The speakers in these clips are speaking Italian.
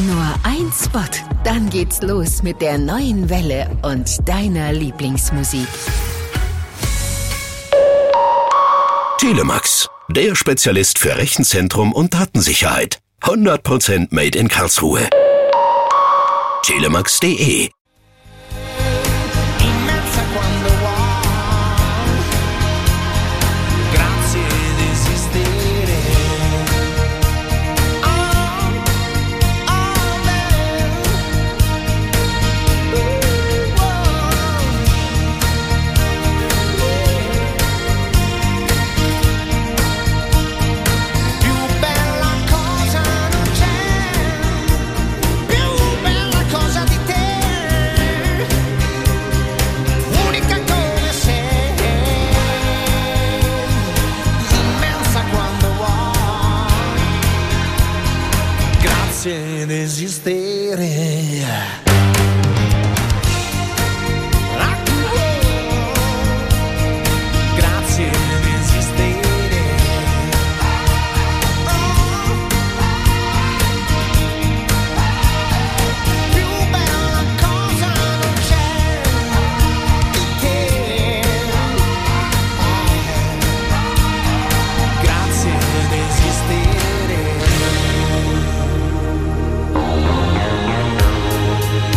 Nur ein Spot, dann geht's los mit der neuen Welle und deiner Lieblingsmusik. Telemax, der Spezialist für Rechenzentrum und Datensicherheit. 100% made in Karlsruhe. Telemax.de ed esistere. Grazie di esistere. Più bella cosa non c'è di te. Grazie di esistere.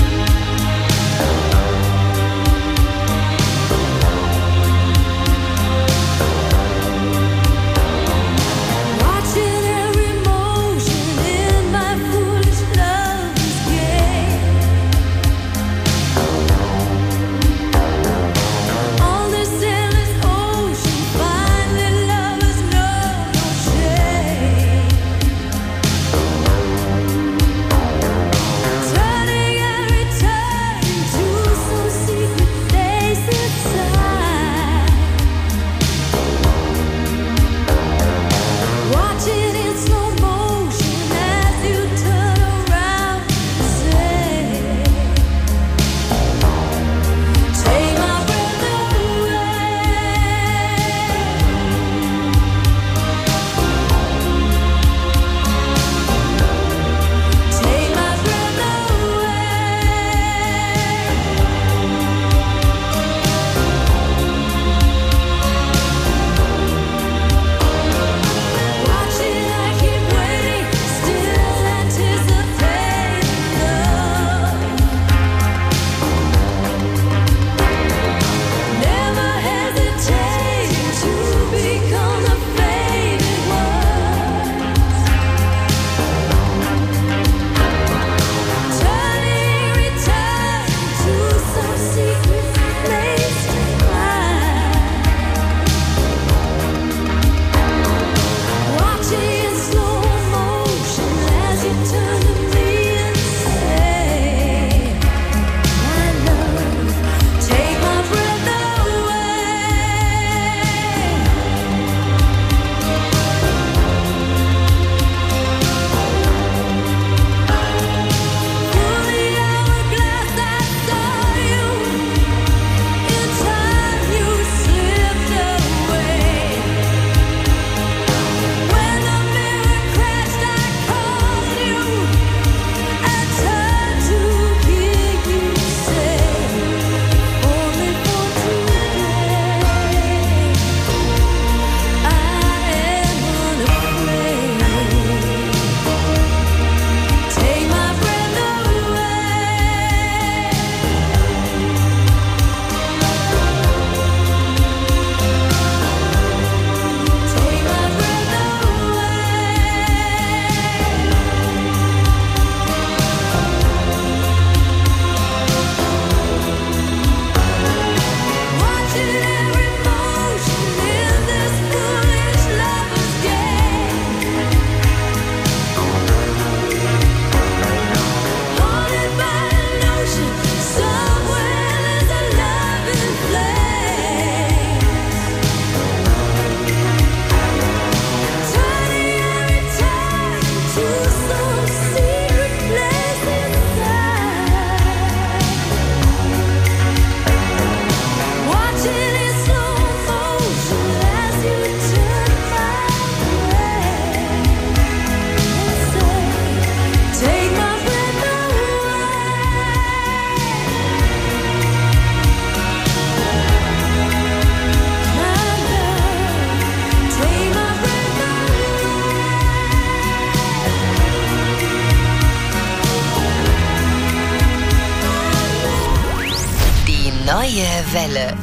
Welle.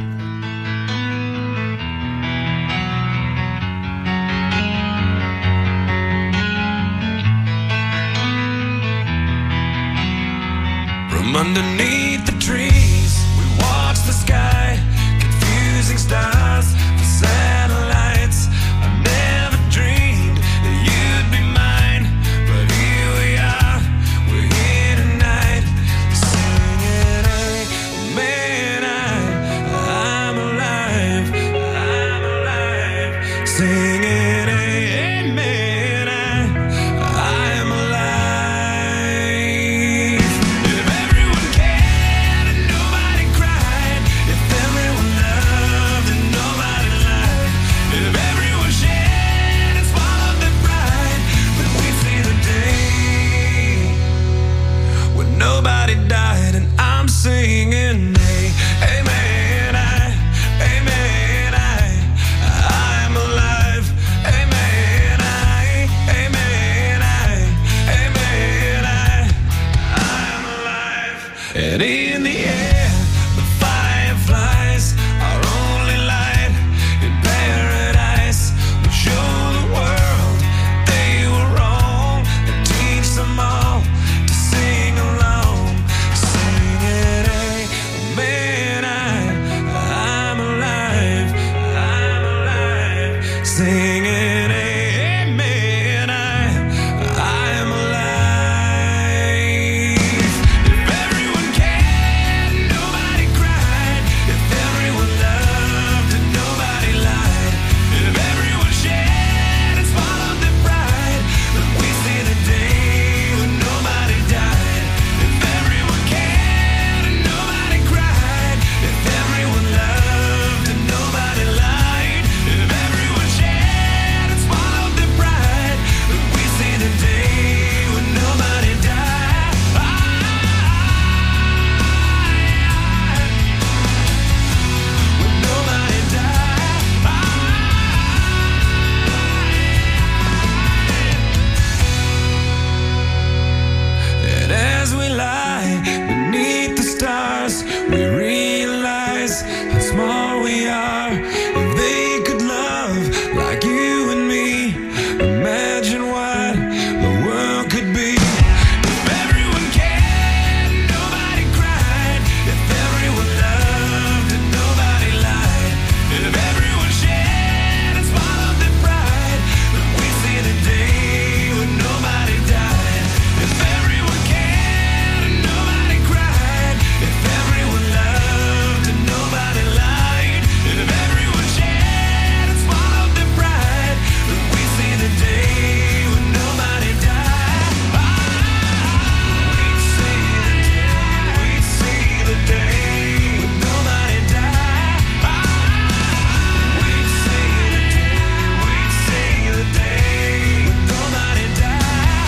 From underneath the trees, we watch the sky, confusing stars for satellites. I never dreamed that you'd be mine, but here we are, we're here tonight, singing, amen, I'm alive, singing, amen, I'm alive. If everyone cared and nobody cried, if everyone loved and nobody lied, if everyone shared and swallowed their pride, then we'd see the day when nobody died. And I'm singing, amen, I'm alive, amen, I'm alive. And in the air, the fireflies, our only light in paradise, will show the world they were wrong and teach them all to sing along, singing, amen, I'm alive, singing, amen, I'm alive. If everyone cared and nobody cried, if everyone loved and nobody lied, if everyone shared and swallowed their pride, then we see the day when nobody died. If everyone cared and nobody cried, if everyone loved and nobody lied, if everyone shared and swallowed their pride, then we see the day when nobody died. When nobody died. And as we lie beneath the stars, we realize how small we are. If they could love like you and me, imagine what the world could be. If everyone cared and nobody cried, if everyone loved and nobody lied, if everyone shared and swallowed their pride, then we see the day when nobody died. If everyone cared and nobody cried, if everyone loved and nobody lied, if everyone shared and swallowed their pride, then we see the day when nobody died. We'd see the day when nobody died. We'd see the day when nobody died.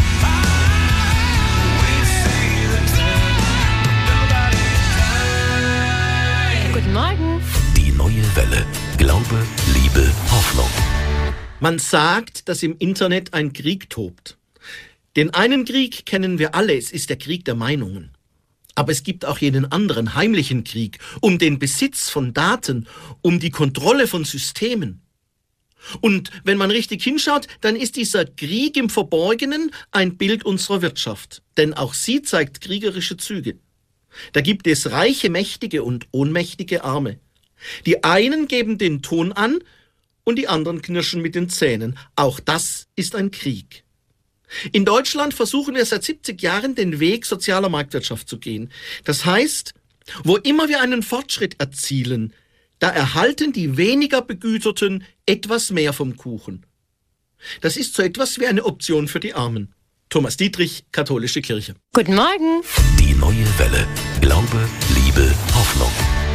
We'd see the day when nobody died. Guten Morgen. Die neue Welle. Glaube, Liebe, Hoffnung. Man sagt, dass im Internet ein Krieg tobt. Den einen Krieg kennen wir alle, es ist der Krieg der Meinungen. Aber es gibt auch jenen anderen heimlichen Krieg um den Besitz von Daten, um die Kontrolle von Systemen. Und wenn man richtig hinschaut, dann ist dieser Krieg im Verborgenen ein Bild unserer Wirtschaft. Denn auch sie zeigt kriegerische Züge. Da gibt es reiche, mächtige und ohnmächtige Arme. Die einen geben den Ton an und die anderen knirschen mit den Zähnen. Auch das ist ein Krieg. In Deutschland versuchen wir seit 70 Jahren den Weg sozialer Marktwirtschaft zu gehen. Das heißt, wo immer wir einen Fortschritt erzielen, da erhalten die weniger Begüterten etwas mehr vom Kuchen. Das ist so etwas wie eine Option für die Armen. Thomas Dietrich, Katholische Kirche. Guten Morgen. Die neue Welle. Glaube, Liebe, Hoffnung.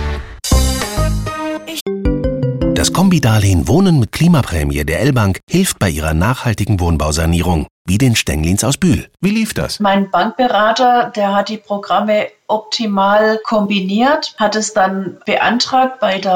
Das Kombidarlehen Wohnen mit Klimaprämie der L-Bank hilft bei ihrer nachhaltigen Wohnbausanierung, wie den Stenglins aus Bühl. Wie lief das? Mein Bankberater, der hat die Programme optimal kombiniert, hat es dann beantragt bei der